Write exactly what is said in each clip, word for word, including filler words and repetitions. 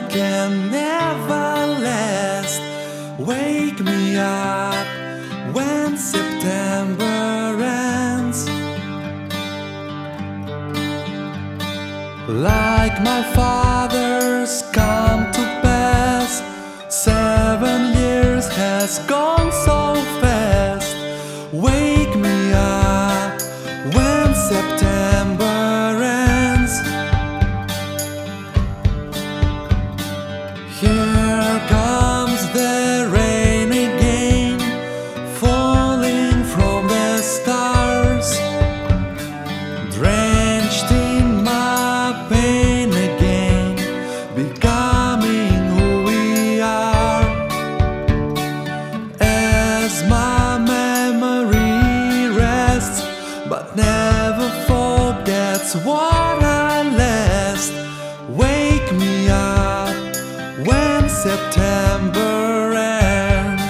can never last. Wake me up when September ends. Like my father's come to pass, seven years has gone so fast. Wake me up when September ends. Here comes the rain again, falling from the stars, drenched in my pain again, becoming who we are. As my memory rests, but never forgets what I last. Wake me up when September ends.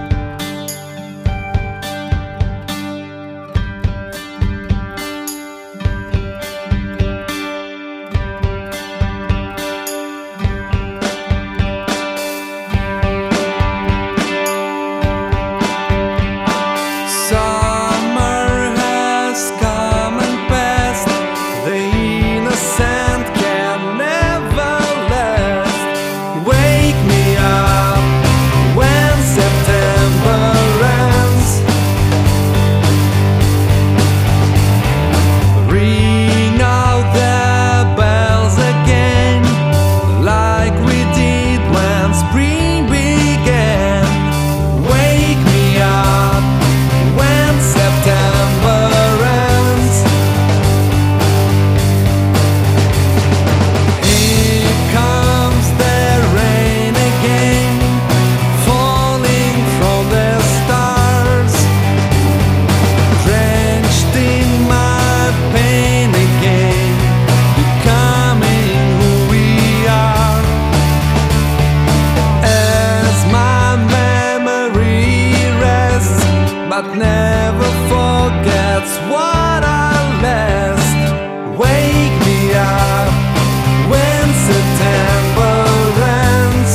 Summer has come and passed, the innocent can never last. Wake me up when September ends. Ring out the bells again, like we did when spring began. Wake me up when September ends. Here comes the rain again, falling from the stars, drenched in my pain again, becoming who we are. As my memory rests, but never forgets what I last. Wake me up when September ends.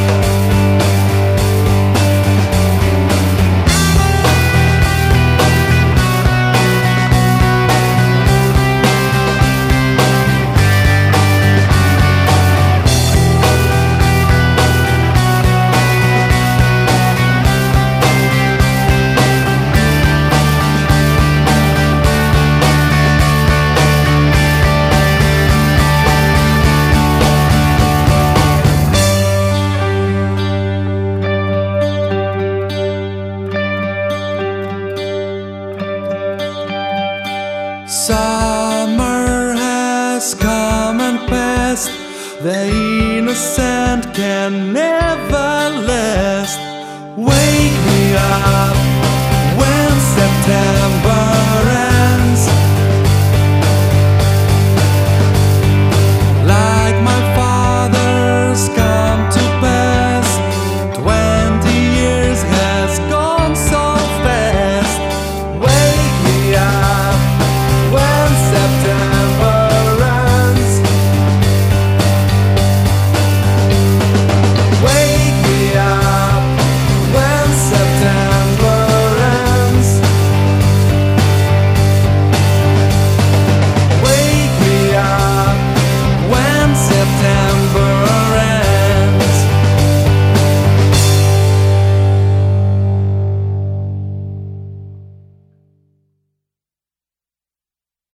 Summer has come and passed, the innocent can never last. Wake me up when September